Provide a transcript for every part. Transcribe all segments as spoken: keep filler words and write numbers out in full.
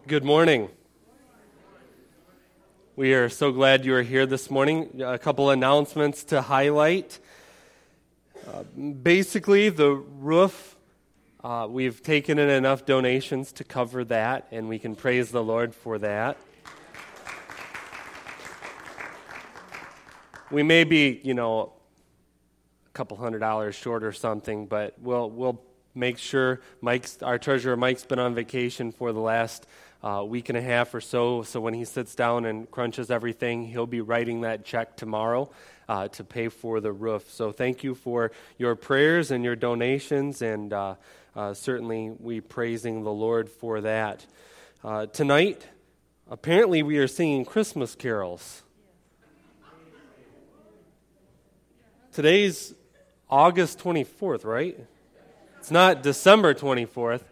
Good morning. We are so glad you are here this morning. A couple announcements to highlight. Uh, basically, the roof, uh, we've taken in enough donations to cover that, and we can praise the Lord for that. We may be, you know, a couple hundred dollars short or something, but we'll we'll make sure Mike's our treasurer Mike's been on vacation for the last uh, week and a half or so. So when he sits down and crunches everything, he'll be writing that check tomorrow uh, to pay for the roof. So thank you for your prayers and your donations, and uh, uh, certainly we praising the Lord for that. Uh, tonight, apparently, we are singing Christmas carols. Today's August twenty-fourth, right? It's not December twenty-fourth.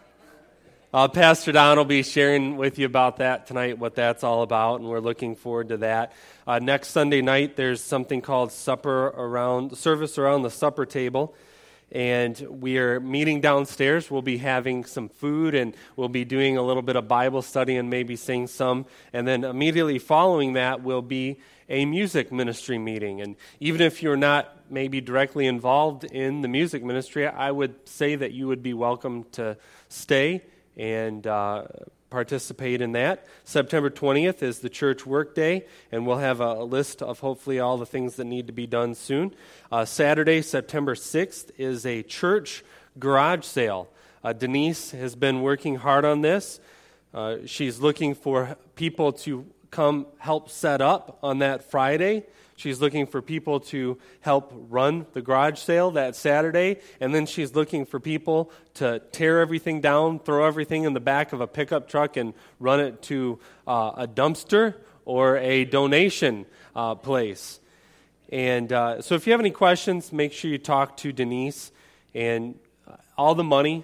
Uh, Pastor Don will be sharing with you about that tonight, what that's all about, and we're looking forward to that. Uh, next Sunday night, there's something called supper around service around the supper table, and we are meeting downstairs. We'll be having some food, and we'll be doing a little bit of Bible study and maybe sing some, and then immediately following that will be a music ministry meeting. And even if you're not maybe directly involved in the music ministry, I would say that you would be welcome to stay and uh, participate in that. September twentieth is the church work day, and we'll have a, a list of hopefully all the things that need to be done soon. Uh, Saturday, September sixth, is a church garage sale. Uh, Denise has been working hard on this. Uh, she's looking for people to come help set up on that Friday. She's looking for people to help run the garage sale that Saturday, and then she's looking for people to tear everything down, throw everything in the back of a pickup truck, and run it to uh, a dumpster or a donation uh, place. And uh, so if you have any questions, make sure you talk to Denise. And all the money,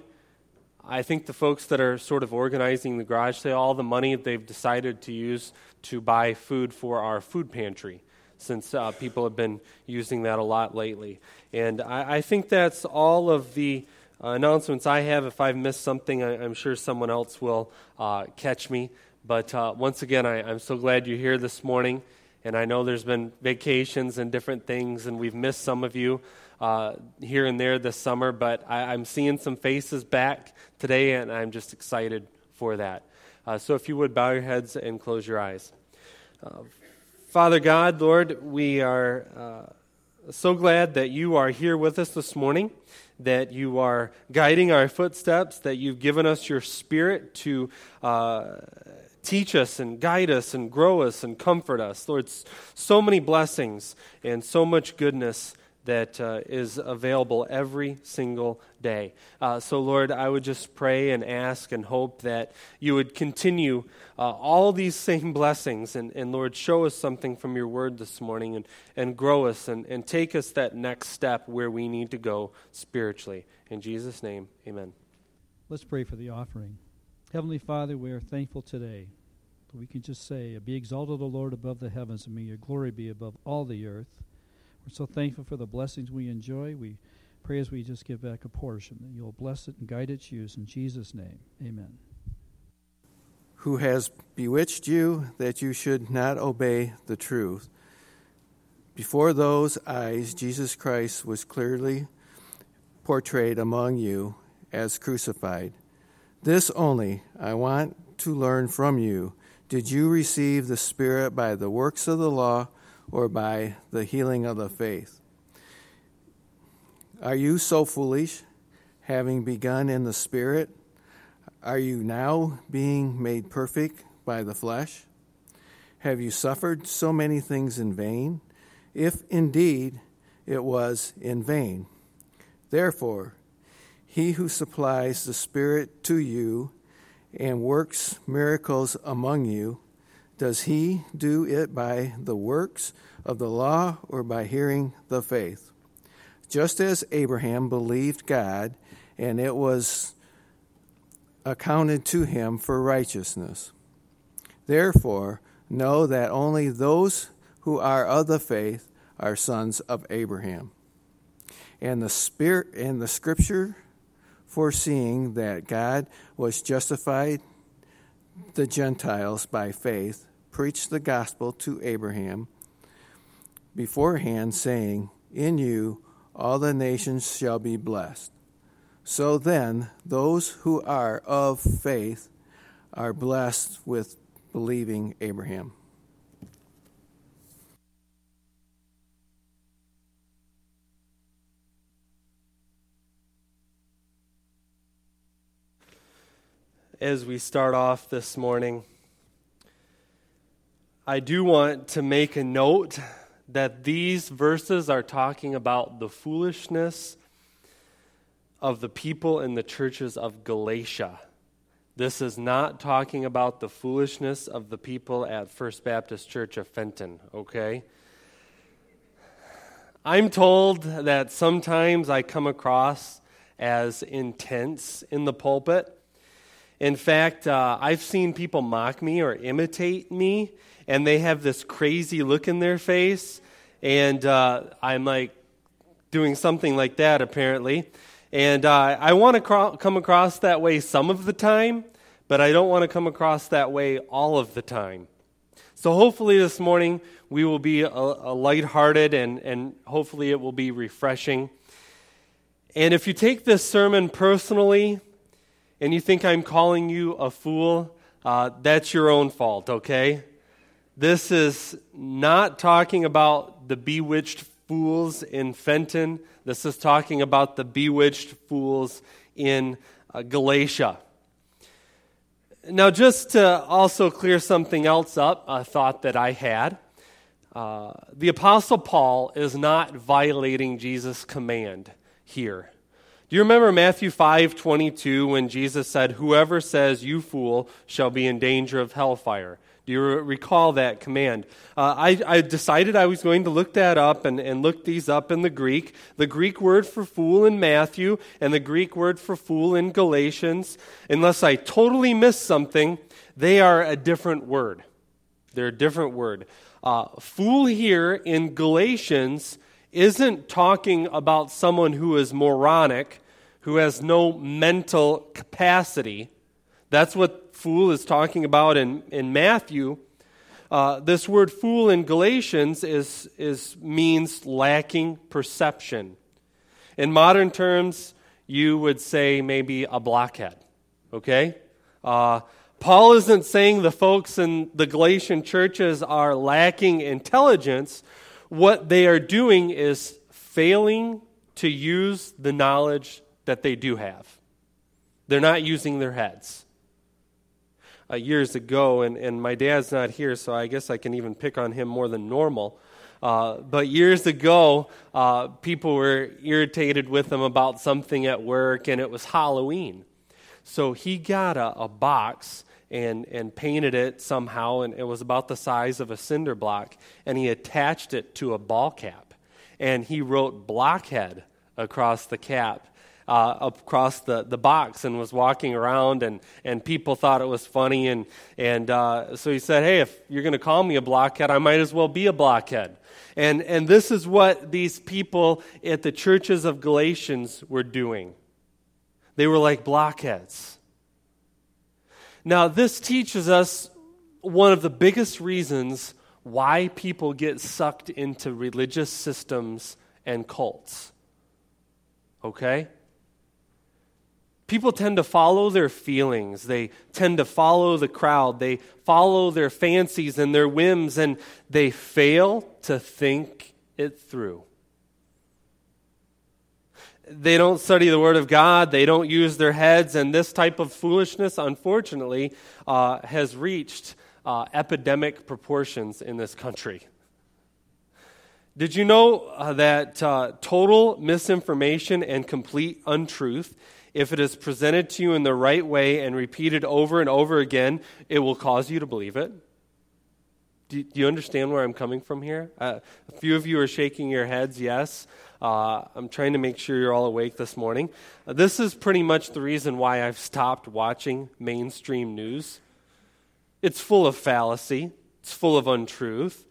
I think the folks that are sort of organizing the garage sale, all the money they've decided to use to buy food for our food pantry, since uh, people have been using that a lot lately. And I, I think that's all of the uh, announcements I have. If I've missed something, I, I'm sure someone else will uh, catch me. But uh, once again, I, I'm so glad you're here this morning. And I know there's been vacations and different things, and we've missed some of you uh, here and there this summer. But I, I'm seeing some faces back today, and I'm just excited for that. Uh, so if you would, bow your heads and close your eyes. Uh, Father God, Lord, we are uh, so glad that you are here with us this morning, that you are guiding our footsteps, that you've given us your Spirit to uh, teach us and guide us and grow us and comfort us. Lord, so many blessings and so much goodness that uh, is available every single day. Uh, so, Lord, I would just pray and ask and hope that you would continue uh, all these same blessings, and, and, Lord, show us something from your word this morning, and, and grow us and, and take us that next step where we need to go spiritually. In Jesus' name, amen. Let's pray for the offering. Heavenly Father, we are thankful today that we can just say, be exalted, O Lord, above the heavens, and may your glory be above all the earth. We're so thankful for the blessings we enjoy. We pray as we just give back a portion that you'll bless it and guide its use. In Jesus' name, amen. Who has bewitched you that you should not obey the truth? Before those eyes, Jesus Christ was clearly portrayed among you as crucified. This only I want to learn from you. Did you receive the Spirit by the works of the law, or by the healing of the faith? Are you so foolish, having begun in the Spirit? Are you now being made perfect by the flesh? Have you suffered so many things in vain? If indeed it was in vain. Therefore, he who supplies the Spirit to you and works miracles among you, does he do it by the works of the law or by hearing the faith? Just as Abraham believed God, and it was accounted to him for righteousness. Therefore, know that only those who are of the faith are sons of Abraham. And the Spirit and the Scripture, foreseeing that God was justified the Gentiles by faith, preached the gospel to Abraham beforehand, saying, in you all the nations shall be blessed. So then, those who are of faith are blessed with believing Abraham. As we start off this morning, I do want to make a note that these verses are talking about the foolishness of the people in the churches of Galatia. This is not talking about the foolishness of the people at First Baptist Church of Fenton, okay? I'm told that sometimes I come across as intense in the pulpit. In fact, uh, I've seen people mock me or imitate me, and they have this crazy look in their face, and uh, I'm like doing something like that apparently. And uh, I want to cro- come across that way some of the time, but I don't want to come across that way all of the time. So hopefully this morning we will be a, a lighthearted, and, and hopefully it will be refreshing. And if you take this sermon personally, and you think I'm calling you a fool, uh, that's your own fault, okay? This is not talking about the bewitched fools in Fenton. This is talking about the bewitched fools in uh, Galatia. Now, just to also clear something else up, a thought that I had, uh, the Apostle Paul is not violating Jesus' command here. Do you remember Matthew five twenty-two when Jesus said, whoever says you fool shall be in danger of hellfire? Do you re- recall that command? Uh, I, I decided I was going to look that up and, and look these up in the Greek. The Greek word for fool in Matthew and the Greek word for fool in Galatians, unless I totally missed something, they are a different word. They're a different word. Uh, fool here in Galatians isn't talking about someone who is moronic, who has no mental capacity. That's what fool is talking about in, in Matthew. Uh, this word fool in Galatians is, is means lacking perception. In modern terms, you would say maybe a blockhead, okay? Uh, Paul isn't saying the folks in the Galatian churches are lacking intelligence. What they are doing is failing to use the knowledge that they do have. They're not using their heads. Uh, years ago, and, and my dad's not here, so I guess I can even pick on him more than normal. Uh, but years ago, uh, people were irritated with him about something at work, and it was Halloween. So he got a, a box and, and painted it somehow, and it was about the size of a cinder block, and he attached it to a ball cap. And he wrote blockhead across the cap. Uh, across the, the box, and was walking around, and, and people thought it was funny, and, and uh, so he said, hey, if you're going to call me a blockhead, I might as well be a blockhead. And, and this is what these people at the churches of Galatians were doing. They were like blockheads. Now, this teaches us one of the biggest reasons why people get sucked into religious systems and cults. Okay? People tend to follow their feelings. They tend to follow the crowd. They follow their fancies and their whims, and they fail to think it through. They don't study the Word of God. They don't use their heads, and this type of foolishness, unfortunately, uh, has reached uh, epidemic proportions in this country. Did you know uh, that uh, total misinformation and complete untruth, if it is presented to you in the right way and repeated over and over again, it will cause you to believe it? Do, do you understand where I'm coming from here? Uh, a few of you are shaking your heads, yes. Uh, I'm trying to make sure you're all awake this morning. Uh, this is pretty much the reason why I've stopped watching mainstream news. It's full of fallacy. It's full of untruth.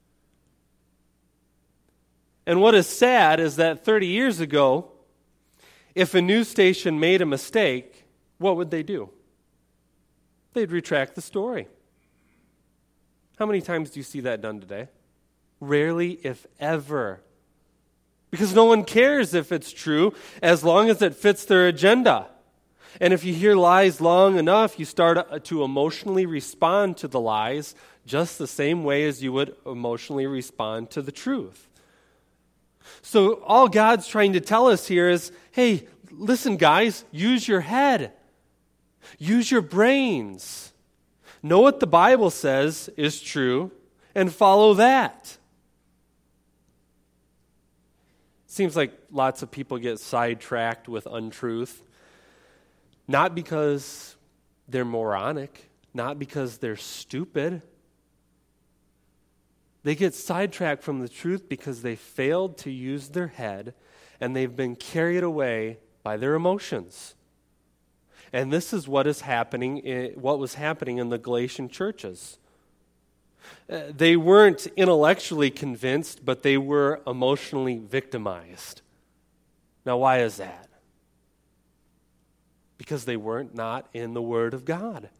And what is sad is that thirty years ago, if a news station made a mistake, what would they do? they'd retract the story. How many times do you see that done today? Rarely, if ever. Because no one cares if it's true as long as it fits their agenda. And if you hear lies long enough, you start to emotionally respond to the lies just the same way as you would emotionally respond to the truth. So all God's trying to tell us here is, hey, listen, guys, use your head. Use your brains. Know what the Bible says is true and follow that. Seems like lots of people get sidetracked with untruth. Not because they're moronic, not because they're stupid. They get sidetracked from the truth because they failed to use their head and they've been carried away by their emotions. And this is what is happening, in, what was happening in the Galatian churches. Uh, they weren't intellectually convinced, but they were emotionally victimized. Now, why is that? Because they weren't not in the Word of God.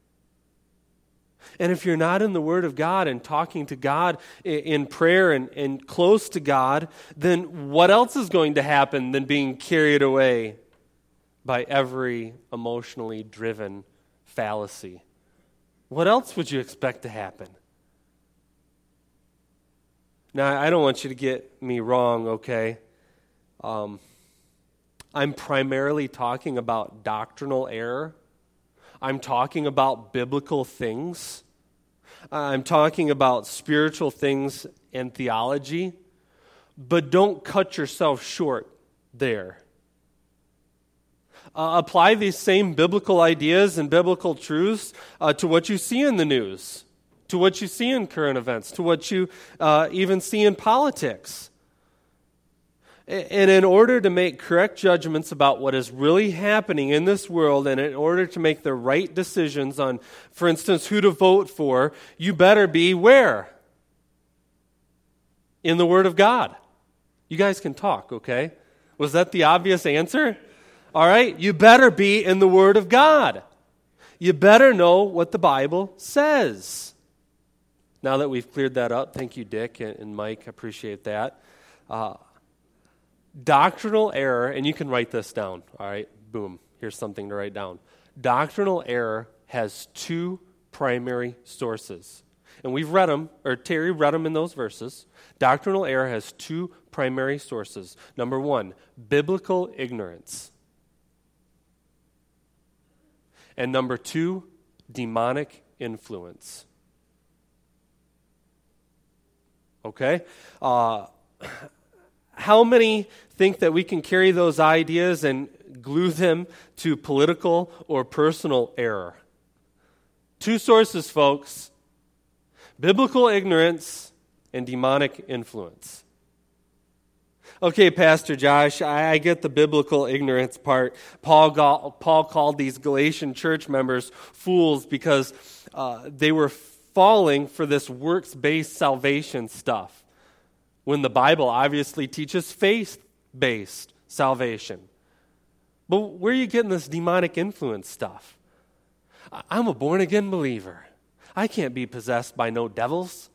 And if you're not in the Word of God and talking to God in prayer and, and close to God, then what else is going to happen than being carried away by every emotionally driven fallacy? What else would you expect to happen? Now, I don't want you to get me wrong, okay? Um, I'm primarily talking about doctrinal error. I'm talking about biblical things. I'm talking about spiritual things and theology. But don't cut yourself short there. Uh, apply these same biblical ideas and biblical truths uh, to what you see in the news, to what you see in current events, to what you uh, even see in politics. And in order to make correct judgments about what is really happening in this world, and in order to make the right decisions on, for instance, who to vote for, you better be where? In the Word of God. You guys can talk, okay? Was that the obvious answer? All right, you better be in the Word of God. You better know what the Bible says. Now that we've cleared that up, thank you, Dick and Mike, appreciate that. Uh, Doctrinal error, and you can write this down, all right? Boom, here's something to write down. Doctrinal error has two primary sources. And we've read them, or Terry read them in those verses. Doctrinal error has two primary sources. Number one, biblical ignorance. And number two, demonic influence. Okay? Uh... How many think that we can carry those ideas and glue them to political or personal error? Two sources, folks. Biblical ignorance and demonic influence. Okay, Pastor Josh, I, I get the biblical ignorance part. Paul, got, Paul called these Galatian church members fools because uh, they were falling for this works-based salvation stuff, when the Bible obviously teaches faith-based salvation. But where are you getting this demonic influence stuff? I'm a born-again believer. I can't be possessed by no devils.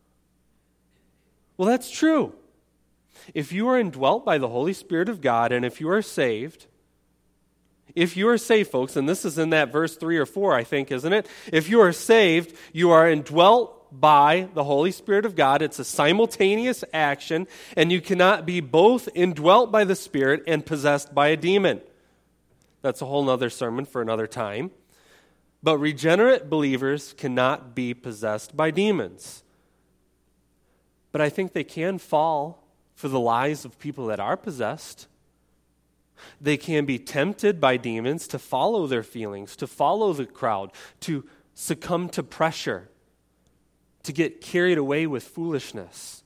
Well, that's true. If you are indwelt by the Holy Spirit of God, and if you are saved, if you are saved, folks, and this is in that verse three or four, I think, isn't it? If you are saved, you are indwelt by the Holy Spirit of God. It's a simultaneous action, and you cannot be both indwelt by the Spirit and possessed by a demon. That's a whole other sermon for another time. But regenerate believers cannot be possessed by demons. But I think they can fall for the lies of people that are possessed. They can be tempted by demons to follow their feelings, to follow the crowd, to succumb to pressure, to get carried away with foolishness.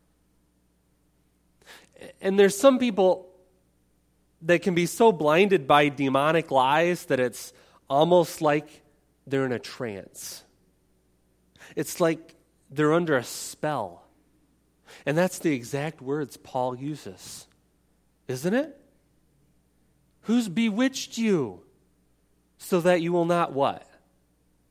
And there's some people that can be so blinded by demonic lies that it's almost like they're in a trance. It's like they're under a spell. And that's the exact words Paul uses, isn't it? Who's bewitched you so that you will not what?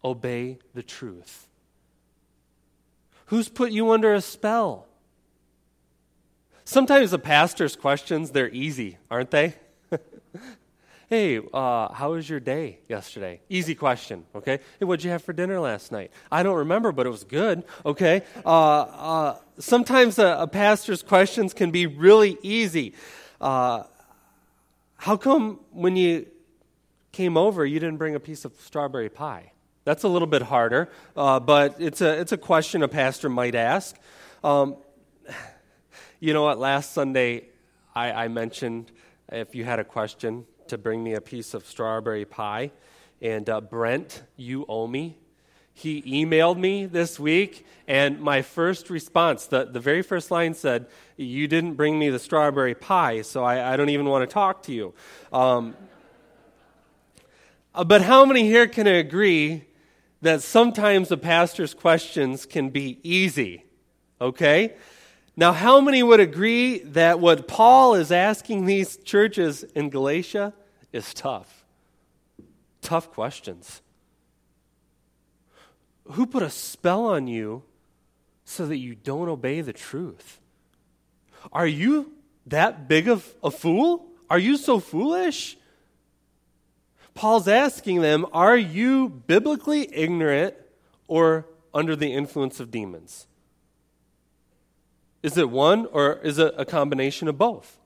obey the truth? Who's put you under a spell? Sometimes the pastor's questions, they're easy, aren't they? Hey, uh, how was your day yesterday? Easy question, okay? Hey, what'd you have for dinner last night? I don't remember, but it was good, okay? Uh, uh, sometimes a, a pastor's questions can be really easy. Uh, how come when you came over, you didn't bring a piece of strawberry pie? That's a little bit harder, uh, but it's a it's a question a pastor might ask. Um, you know what? Last Sunday, I, I mentioned if you had a question, to bring me a piece of strawberry pie. And uh, Brent, you owe me. He emailed me this week, and my first response, the, the very first line said, you didn't bring me the strawberry pie, so I, I don't even want to talk to you. Um, but how many here can agree that sometimes a pastor's questions can be easy? Okay? Now, how many would agree that what Paul is asking these churches in Galatia is tough? Tough questions. Who put a spell on you so that you don't obey the truth? Are you that big of a fool? Are you so foolish? Paul's asking them, are you biblically ignorant or under the influence of demons? Is it one, or is it a combination of both?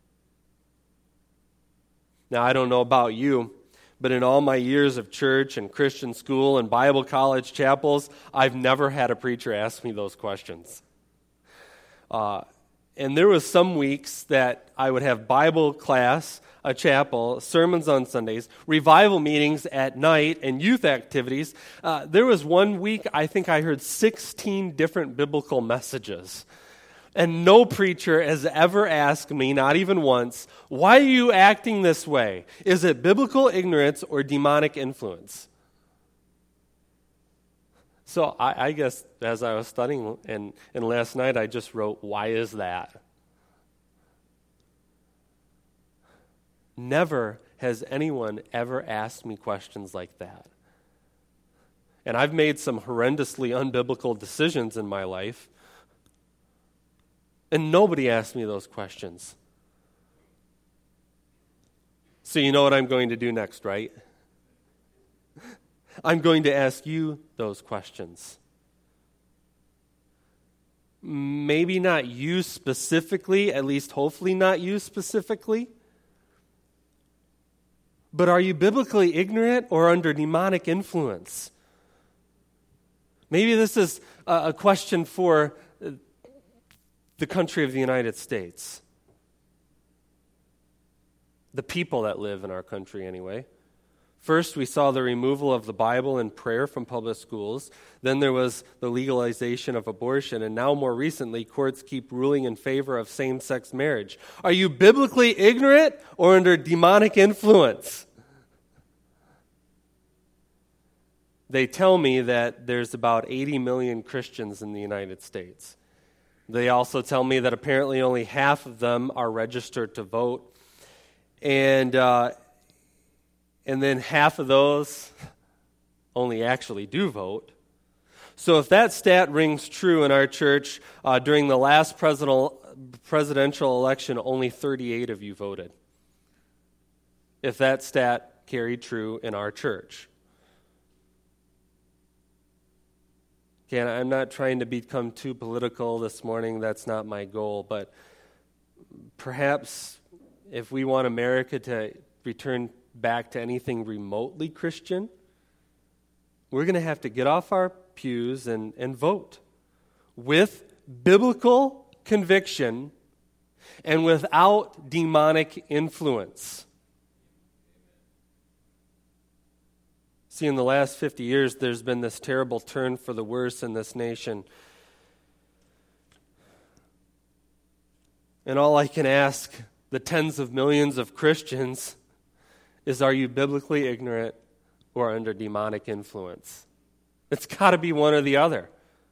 Now, I don't know about you, but in all my years of church and Christian school and Bible college chapels, I've never had a preacher ask me those questions. Uh, and there was some weeks that I would have Bible class, a chapel, sermons on Sundays, revival meetings at night, and youth activities. Uh, there was one week I think I heard sixteen different biblical messages. And no preacher has ever asked me, not even once, why are you acting this way? Is it biblical ignorance or demonic influence? So I, I guess as I was studying, and, and last night I just wrote, why is that? Never has anyone ever asked me questions like that. And I've made some horrendously unbiblical decisions in my life. And nobody asked me those questions. So you know what I'm going to do next, right? I'm going to ask you those questions. Maybe not you specifically, at least hopefully not you specifically. But are you biblically ignorant or under demonic influence? Maybe this is a question for the country of the United States. The people that live in our country, anyway. First, we saw the removal of the Bible and prayer from public schools. Then there was the legalization of abortion. And now, more recently, courts keep ruling in favor of same-sex marriage. Are you biblically ignorant or under demonic influence? They tell me that there's about eighty million Christians in the United States. They also tell me that apparently only half of them are registered to vote. And uh, and then half of those only actually do vote. So if that stat rings true in our church, uh, during the last presidential election, only thirty-eight of you voted. If that stat carried true in our church. And I'm not trying to become too political this morning. That's not my goal. But perhaps if we want America to return back to anything remotely Christian, we're going to have to get off our pews and, and vote with biblical conviction and without demonic influence. See, in the last fifty years, there's been this terrible turn for the worse in this nation. And all I can ask the tens of millions of Christians is, are you biblically ignorant or under demonic influence? It's got to be one or the other.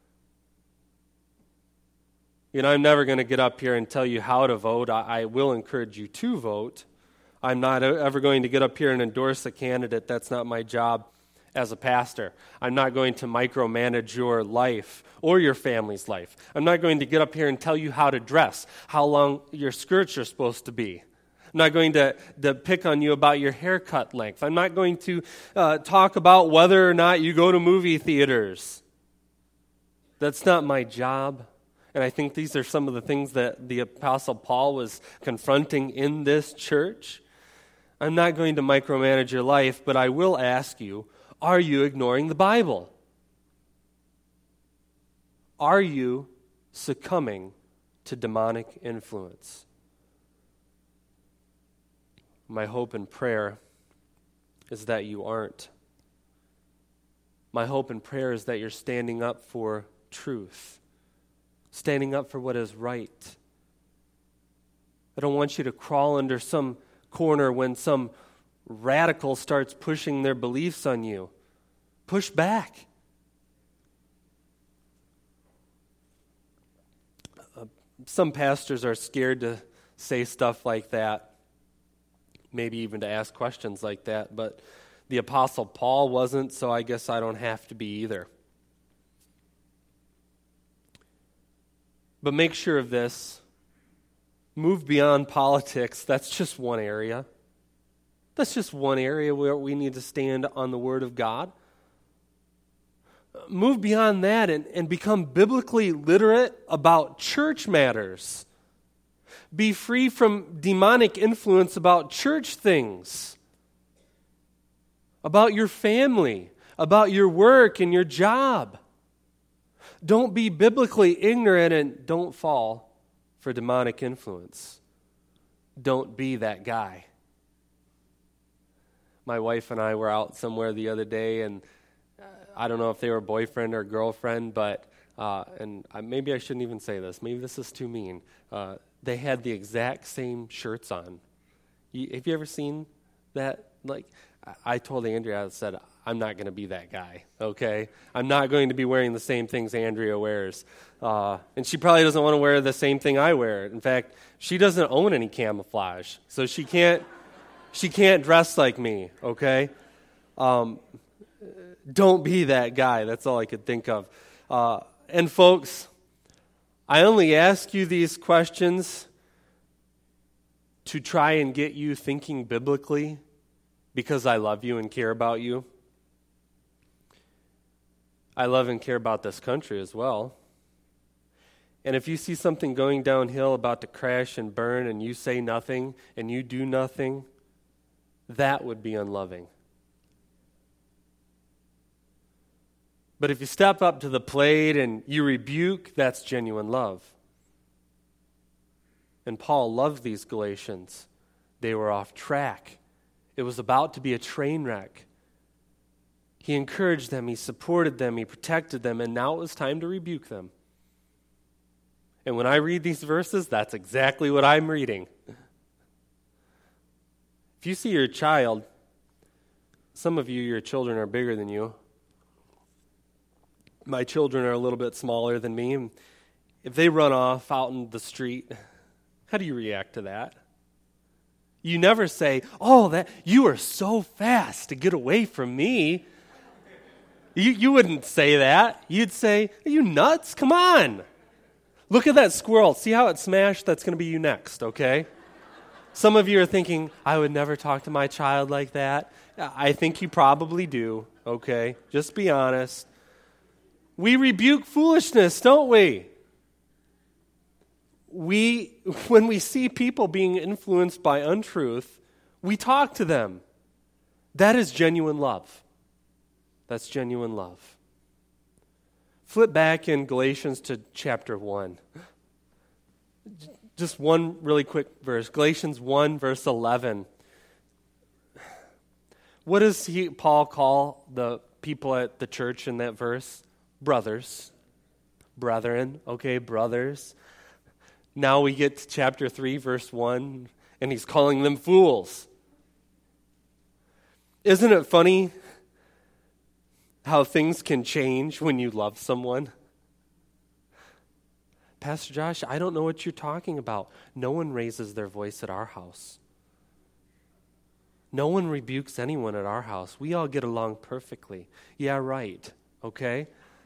You know, I'm never going to get up here and tell you how to vote. I, I will encourage you to vote. I'm not ever going to get up here and endorse a candidate. That's not my job as a pastor. I'm not going to micromanage your life or your family's life. I'm not going to get up here and tell you how to dress, how long your skirts are supposed to be. I'm not going to, to pick on you about your haircut length. I'm not going to uh, talk about whether or not you go to movie theaters. That's not my job. And I think these are some of the things that the Apostle Paul was confronting in this church. I'm not going to micromanage your life, but I will ask you, are you ignoring the Bible? Are you succumbing to demonic influence? My hope and prayer is that you aren't. My hope and prayer is that you're standing up for truth, standing up for what is right. I don't want you to crawl under some corner when some radical starts pushing their beliefs on you. Push back. Uh, some pastors are scared to say stuff like that, maybe even to ask questions like that, but the Apostle Paul wasn't, so I guess I don't have to be either. But make sure of this. Move beyond politics. That's just one area. That's just one area where we need to stand on the Word of God. Move beyond that and, and become biblically literate about church matters. Be free from demonic influence about church things, about your family, about your work and your job. Don't be biblically ignorant and don't fall for demonic influence. Don't be that guy. My wife and I were out somewhere the other day, and I don't know if they were boyfriend or girlfriend, but, uh, and I, maybe I shouldn't even say this. Maybe this is too mean. Uh, they had the exact same shirts on. You, have you ever seen that? Like, I, I told Andrea, I said, I'm not going to be that guy, okay? I'm not going to be wearing the same things Andrea wears. Uh, and she probably doesn't want to wear the same thing I wear. In fact, she doesn't own any camouflage, so she can't she can't dress like me, okay? Um, don't be that guy. That's all I could think of. Uh, and folks, I only ask you these questions to try and get you thinking biblically because I love you and care about you. I love and care about this country as well. And if you see something going downhill about to crash and burn and you say nothing and you do nothing, that would be unloving. But if you step up to the plate and you rebuke, that's genuine love. And Paul loved these Galatians. They were off track. It was about to be a train wreck. He encouraged them, he supported them, he protected them, and now it was time to rebuke them. And when I read these verses, that's exactly what I'm reading. If you see your child, some of you, your children are bigger than you. My children are a little bit smaller than me. If they run off out in the street, how do you react to that? You never say, oh, that you are so fast to get away from me. You, you wouldn't say that. You'd say, are you nuts? Come on. Look at that squirrel. See how it smashed? That's going to be you next, okay? Some of you are thinking, I would never talk to my child like that. I think you probably do, okay? Just be honest. We rebuke foolishness, don't we? We, when we see people being influenced by untruth, we talk to them. That is genuine love. That's genuine love. Flip back in Galatians to chapter one. Just one really quick verse. Galatians one, verse eleven. What does he, Paul call the people at the church in that verse? Brothers. Brethren. Okay, brothers. Now we get to chapter three, verse one, and he's calling them fools. Isn't it funny how things can change when you love someone? Pastor Josh, I don't know what you're talking about. No one raises their voice at our house. No one rebukes anyone at our house. We all get along perfectly. Yeah, right. Okay?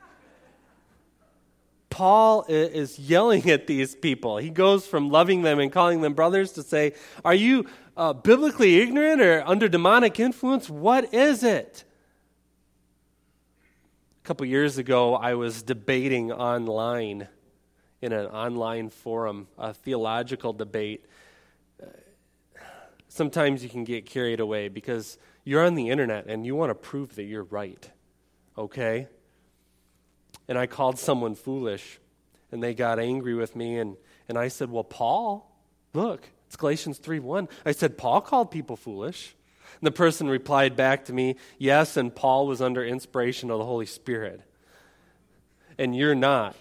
Paul is yelling at these people. He goes from loving them and calling them brothers to say, are you uh, biblically ignorant or under demonic influence? What is it? A couple years ago, I was debating online in an online forum, a theological debate. Sometimes you can get carried away because you're on the internet and you want to prove that you're right, okay? And I called someone foolish, and they got angry with me, and, and I said, well, Paul, look, it's Galatians three one. I said, Paul called people foolish. And the person replied back to me, yes, and Paul was under inspiration of the Holy Spirit. And you're not.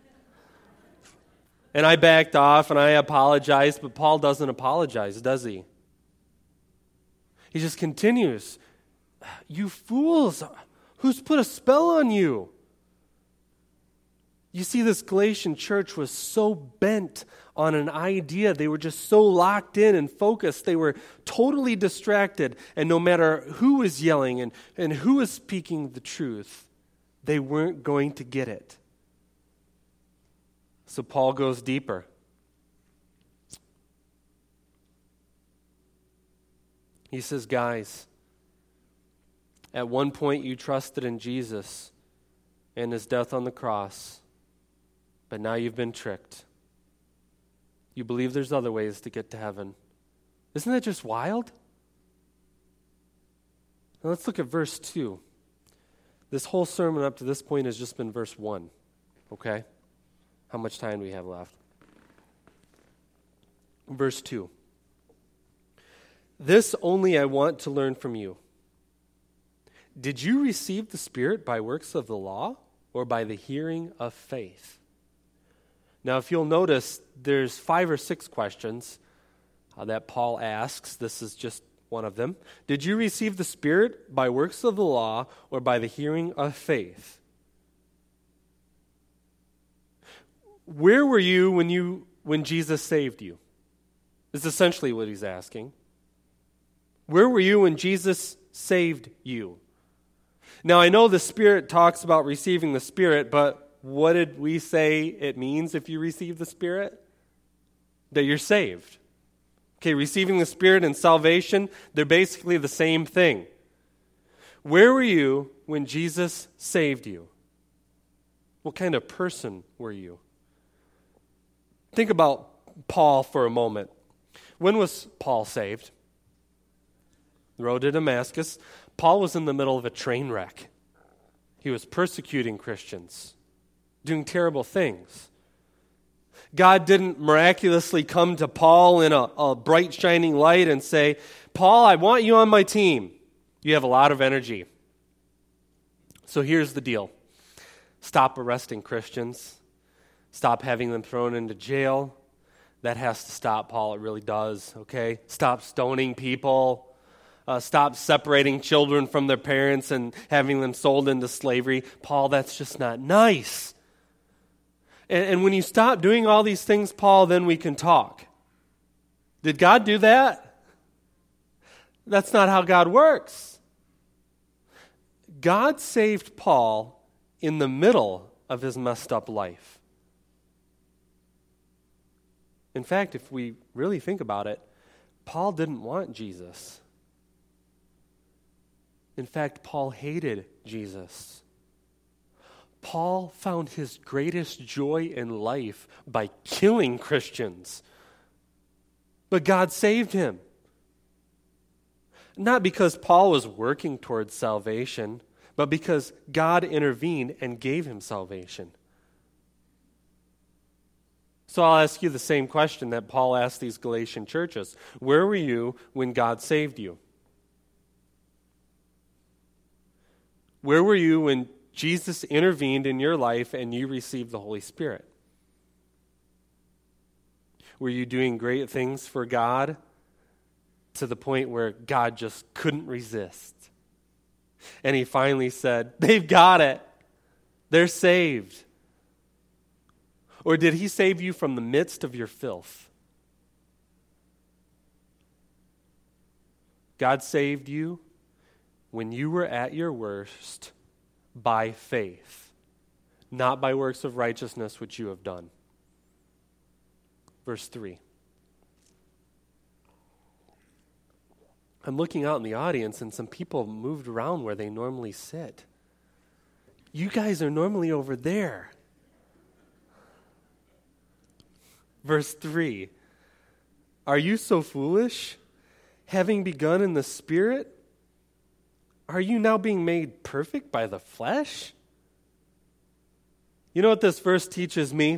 And I backed off, and I apologized, but Paul doesn't apologize, does he? He just continues, you fools, who's put a spell on you? You see, this Galatian church was so bent on an idea. They were just so locked in and focused. They were totally distracted. And no matter who was yelling and, and who was speaking the truth, they weren't going to get it. So Paul goes deeper. He says, guys, at one point you trusted in Jesus and his death on the cross. But now you've been tricked. You believe there's other ways to get to heaven. Isn't that just wild? Now let's look at verse two. This whole sermon up to this point has just been verse one. Okay? How much time do we have left? Verse two. This only I want to learn from you. Did you receive the Spirit by works of the law or by the hearing of faith? Now, if you'll notice, there's five or six questions uh, that Paul asks. This is just one of them. Did you receive the Spirit by works of the law or by the hearing of faith? Where were you when you when Jesus saved you? Is essentially what he's asking. Where were you when Jesus saved you? Now, I know the Spirit talks about receiving the Spirit, but what did we say it means if you receive the Spirit? That you're saved. Okay, receiving the Spirit and salvation, they're basically the same thing. Where were you when Jesus saved you? What kind of person were you? Think about Paul for a moment. When was Paul saved? The road to Damascus. Paul was in the middle of a train wreck. He was persecuting Christians, doing terrible things. God didn't miraculously come to Paul in a, a bright, shining light and say, Paul, I want you on my team. You have a lot of energy. So here's the deal. Stop arresting Christians. Stop having them thrown into jail. That has to stop, Paul. It really does, okay? Stop stoning people. Uh, stop separating children from their parents and having them sold into slavery. Paul, that's just not nice. And, and when you stop doing all these things, Paul, then we can talk. Did God do that? That's not how God works. God saved Paul in the middle of his messed up life. In fact, if we really think about it, Paul didn't want Jesus. In fact, Paul hated Jesus. Paul found his greatest joy in life by killing Christians. But God saved him. Not because Paul was working towards salvation, but because God intervened and gave him salvation. So I'll ask you the same question that Paul asked these Galatian churches. Where were you when God saved you? Where were you when Jesus intervened in your life and you received the Holy Spirit? Were you doing great things for God to the point where God just couldn't resist? And he finally said, they've got it. They're saved. Or did he save you from the midst of your filth? God saved you when you were at your worst by faith, not by works of righteousness which you have done. Verse three. I'm looking out in the audience, and some people moved around where they normally sit. You guys are normally over there. Verse three. Are you so foolish? Having begun in the Spirit, are you now being made perfect by the flesh? You know what this verse teaches me?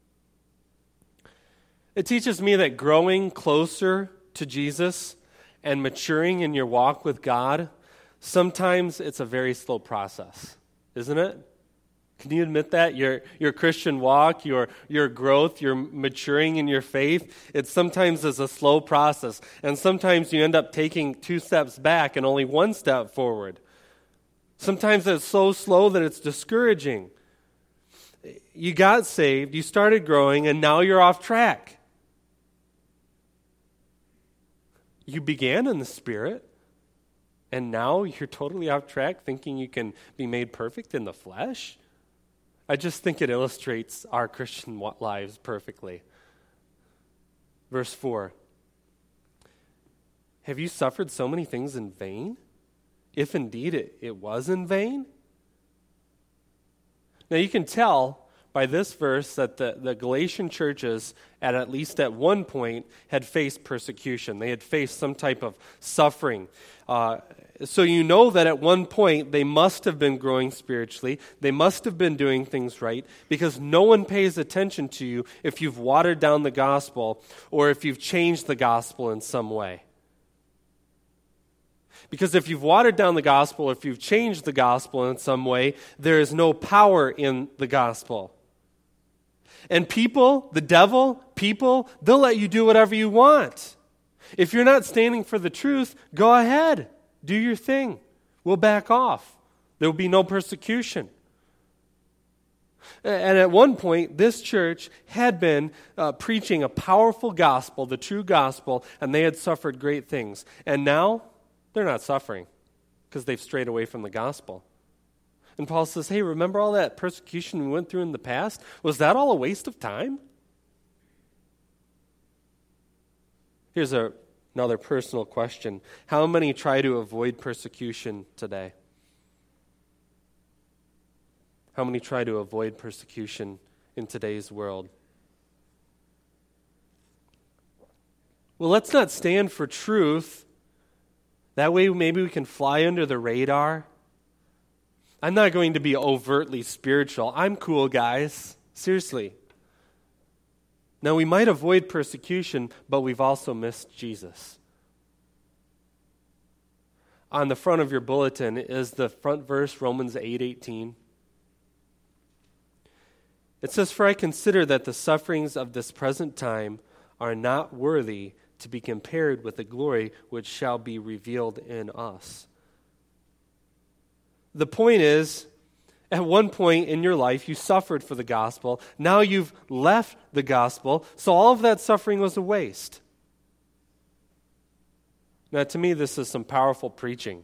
It teaches me that growing closer to Jesus and maturing in your walk with God, sometimes it's a very slow process, isn't it? Can you admit that? Your your Christian walk, your your growth, your maturing in your faith, it sometimes is a slow process. And sometimes you end up taking two steps back and only one step forward. Sometimes it's so slow that it's discouraging. You got saved, you started growing, and now you're off track. You began in the Spirit, and now you're totally off track thinking you can be made perfect in the flesh? I just think it illustrates our Christian lives perfectly. Verse four. Have you suffered so many things in vain? If indeed it, it was in vain? Now you can tell by this verse that the, the Galatian churches, at at least at one point, had faced persecution. They had faced some type of suffering. Uh, so you know that at one point they must have been growing spiritually. They must have been doing things right, because no one pays attention to you if you've watered down the gospel or if you've changed the gospel in some way. Because if you've watered down the gospel, if you've changed the gospel in some way, there is no power in the gospel. And people, the devil, people, they'll let you do whatever you want. If you're not standing for the truth, go ahead. Do your thing. We'll back off. There will be no persecution. And at one point, this church had been uh, preaching a powerful gospel, the true gospel, and they had suffered great things. And now, they're not suffering because they've strayed away from the gospel. And Paul says, hey, remember all that persecution we went through in the past? Was that all a waste of time? Here's a, another personal question. How many try to avoid persecution today? How many try to avoid persecution in today's world? Well, let's not stand for truth. That way maybe we can fly under the radar. I'm not going to be overtly spiritual. I'm cool, guys. Seriously. Now, we might avoid persecution, but we've also missed Jesus. On the front of your bulletin is the front verse, Romans eight eighteen. It says, "For I consider that the sufferings of this present time are not worthy to be compared with the glory which shall be revealed in us." The point is, at one point in your life, you suffered for the gospel. Now you've left the gospel, so all of that suffering was a waste. Now, to me, this is some powerful preaching.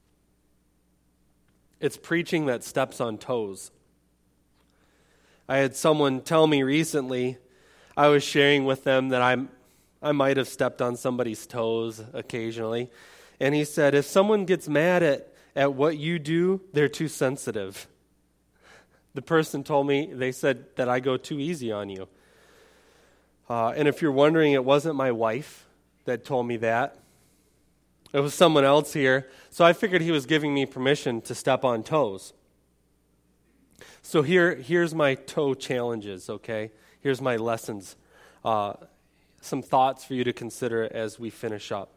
It's preaching that steps on toes. I had someone tell me recently, I was sharing with them that I'm, I might have stepped on somebody's toes occasionally, and he said, if someone gets mad at at what you do, they're too sensitive. The person told me, they said that I go too easy on you. Uh, and if you're wondering, it wasn't my wife that told me that. It was someone else here. So I figured he was giving me permission to step on toes. So here, here's my toe challenges, okay? Here's my lessons. Uh, some thoughts for you to consider as we finish up.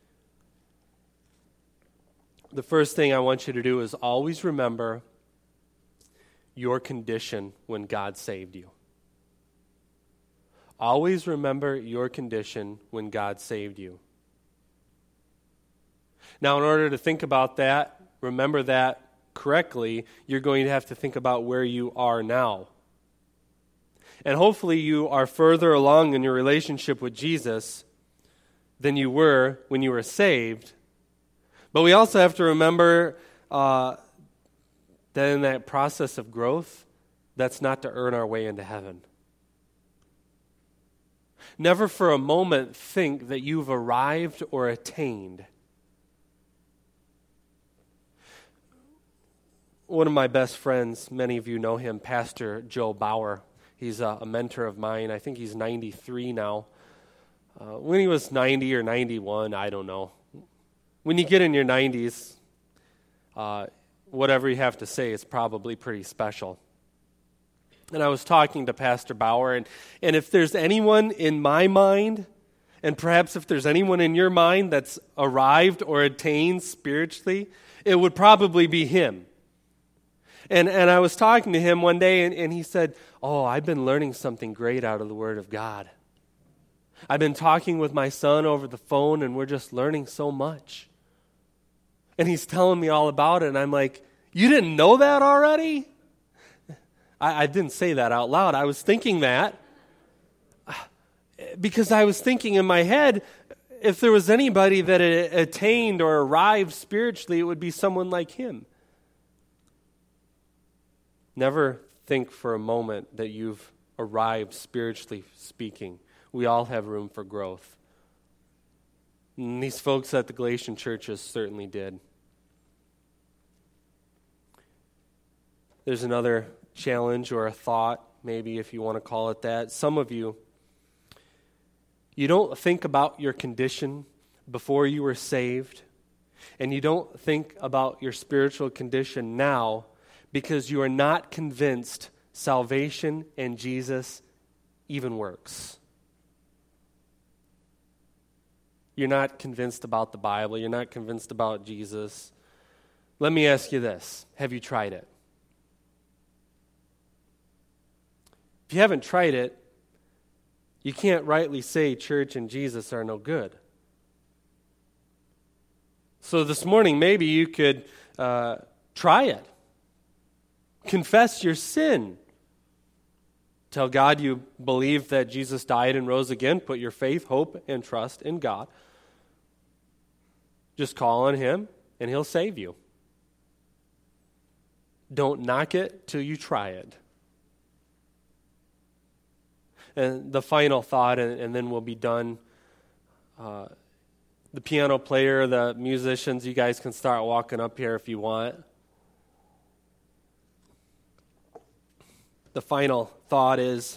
The first thing I want you to do is always remember your condition when God saved you. Always remember your condition when God saved you. Now, in order to think about that, remember that correctly, you're going to have to think about where you are now. And hopefully you are further along in your relationship with Jesus than you were when you were saved, But we also have to remember uh, that in that process of growth, that's not to earn our way into heaven. Never for a moment think that you've arrived or attained. One of my best friends, many of you know him, Pastor Joe Bauer. He's a, a mentor of mine. I think he's ninety-three now. Uh, when he was ninety or ninety-one, I don't know. When you get in your nineties, uh, whatever you have to say is probably pretty special. And I was talking to Pastor Bauer, and, and if there's anyone in my mind, and perhaps if there's anyone in your mind that's arrived or attained spiritually, it would probably be him. And and I was talking to him one day, and, and he said, oh, I've been learning something great out of the Word of God. I've been talking with my son over the phone, and we're just learning so much. And he's telling me all about it, and I'm like, you didn't know that already? I, I didn't say that out loud. I was thinking that because I was thinking in my head, if there was anybody that had attained or arrived spiritually, it would be someone like him. Never think for a moment that you've arrived spiritually speaking. We all have room for growth. And these folks at the Galatian churches certainly did. There's another challenge or a thought, maybe if you want to call it that. Some of you, you don't think about your condition before you were saved, and you don't think about your spiritual condition now because you are not convinced salvation and Jesus even works. You're not convinced about the Bible. You're not convinced about Jesus. Let me ask you this. Have you tried it? If you haven't tried it, you can't rightly say church and Jesus are no good. So this morning, maybe you could uh, try it. Confess your sin. Tell God you believe that Jesus died and rose again. Put your faith, hope, and trust in God. Just call on Him, and He'll save you. Don't knock it till you try it. And the final thought, and, and then we'll be done. Uh, the piano player, the musicians, you guys can start walking up here if you want. The final thought is,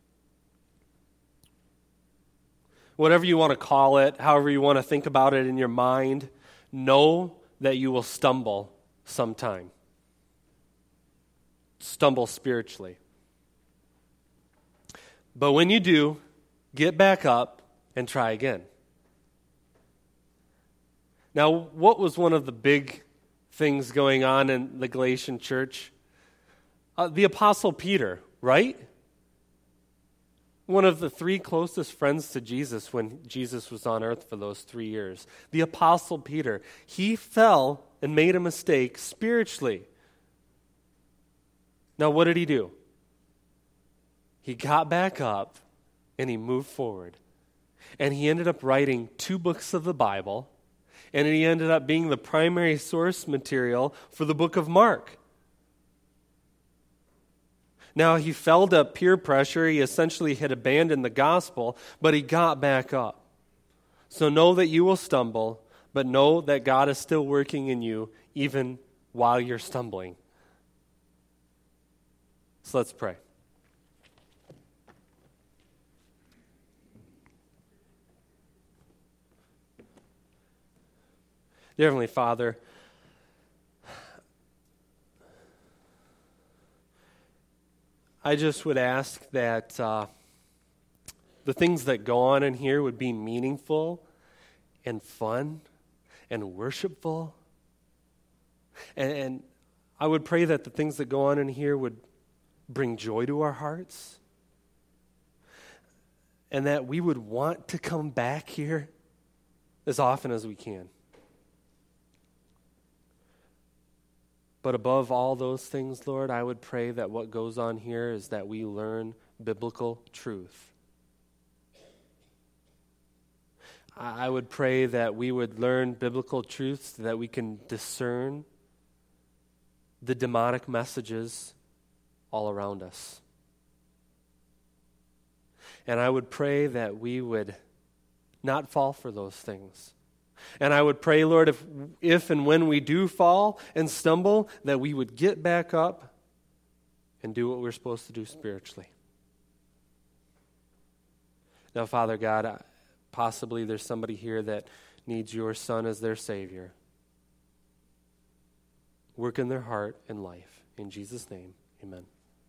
whatever you want to call it, however you want to think about it in your mind, know that you will stumble sometime. Stumble spiritually. But when you do, get back up and try again. Now, what was one of the big things going on in the Galatian church? Uh, the Apostle Peter, right? One of the three closest friends to Jesus when Jesus was on earth for those three years. The Apostle Peter. He fell and made a mistake spiritually. Now, what did he do? He got back up and he moved forward. And he ended up writing two books of the Bible. And he ended up being the primary source material for the book of Mark. Now, he fell to peer pressure. He essentially had abandoned the gospel, but he got back up. So know that you will stumble, but know that God is still working in you even while you're stumbling. So let's pray. Dear Heavenly Father, I just would ask that uh, the things that go on in here would be meaningful and fun and worshipful. And, and I would pray that the things that go on in here would bring joy to our hearts. And that we would want to come back here as often as we can. But above all those things, Lord, I would pray that what goes on here is that we learn biblical truth. I would pray that we would learn biblical truths, that we can discern the demonic messages all around us. And I would pray that we would not fall for those things. And I would pray, Lord, if, if and when we do fall and stumble, that we would get back up and do what we're supposed to do spiritually. Now, Father God, possibly there's somebody here that needs your Son as their Savior. Work in their heart and life. In Jesus' name, amen.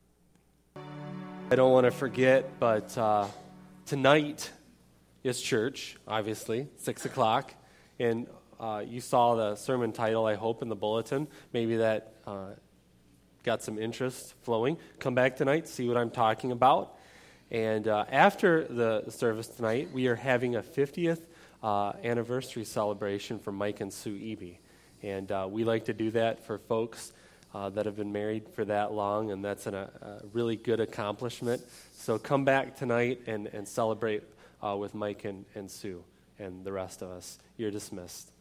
I don't want to forget, but uh, tonight is church, obviously, six o'clock. And uh, you saw the sermon title, I hope, in the bulletin. Maybe that uh, got some interest flowing. Come back tonight, see what I'm talking about. And uh, after the service tonight, we are having a fiftieth uh, anniversary celebration for Mike and Sue Eby. And uh, we like to do that for folks uh, that have been married for that long, and that's an, a, a really good accomplishment. So come back tonight and, and celebrate uh, with Mike and, and Sue and the rest of us. You're dismissed.